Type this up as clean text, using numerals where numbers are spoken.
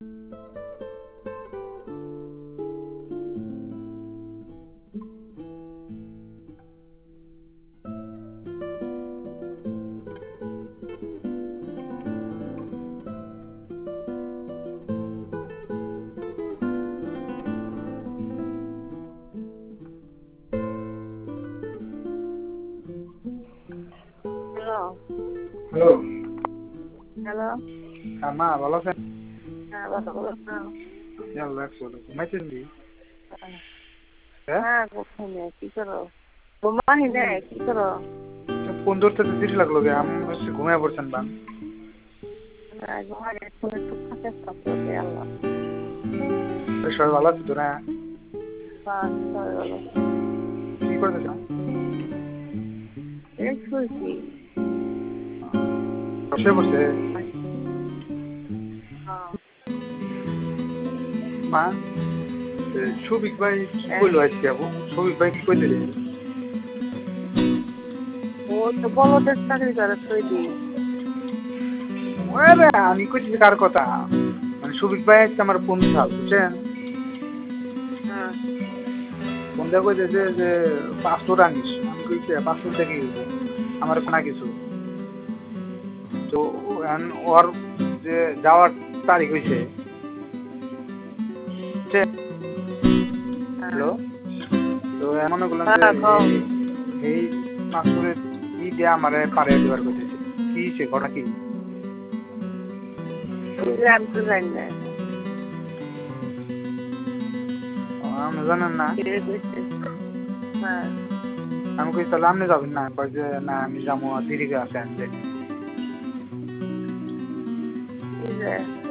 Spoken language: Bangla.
হ্যালো। হ্যালো। হ্যালো। হ্যাঁ মা ভালো আছেন? হ্যাঁ, কথা বলো না। আল্লাহ রাখছো, ঘুমাইতেন কি? হ্যাঁ, হ্যাঁ, হ্যাঁ, ঘুমাই কি করো? ঘুমাই নাই কি করো? ফোন ধরতে তো দেরি লাগলো গে, আমি হচ্ছে ঘুমিয়ে পড়ছেন বান। ঘুমাই একটু একটু ফাঁকে থাকতে আল্লাহ। সবাই ভালো আছে তো না? সবাই বলো। কি করতেছ? এই শুয়েছি। বসে পড়ছে হ্যাঁ, মা। সবিক ভাই কি হ্যাঁ। কইলো আজকে? সবিক ভাই কি কইতেছে? ও তো বলদের চাকরি করে তৈরি। আরে আমি কইতেছি কার কথা? মানে সবিক ভাই হচ্ছে আমার বন্ধু সাহেব, বুঝছেন? হ্যাঁ, ফোন দিয়ে কইতেছে যে পাসপোর্ট আনিস। আমি কইছি পাসপোর্ট দেখে গেছে আমার না কিছু। তো ওর যে যাওয়ার তারিখ হইছে। হ্যাঁ, হ্যালো। তো এমন করলাম যে হ্যাঁ, কও। এই পাসপোর্টের ই দিয়ে আমারে পারে দেবার করতেছে। কি হইছে, ঘটনা কি? আমি তো জানি না। আপনি জানেন না? কে কইছে? হ্যাঁ, আমি কই তাহলে আপনি যাবেন না? কয় যে না আমি যাবো, দেরি আছে আমি যাই। কি যে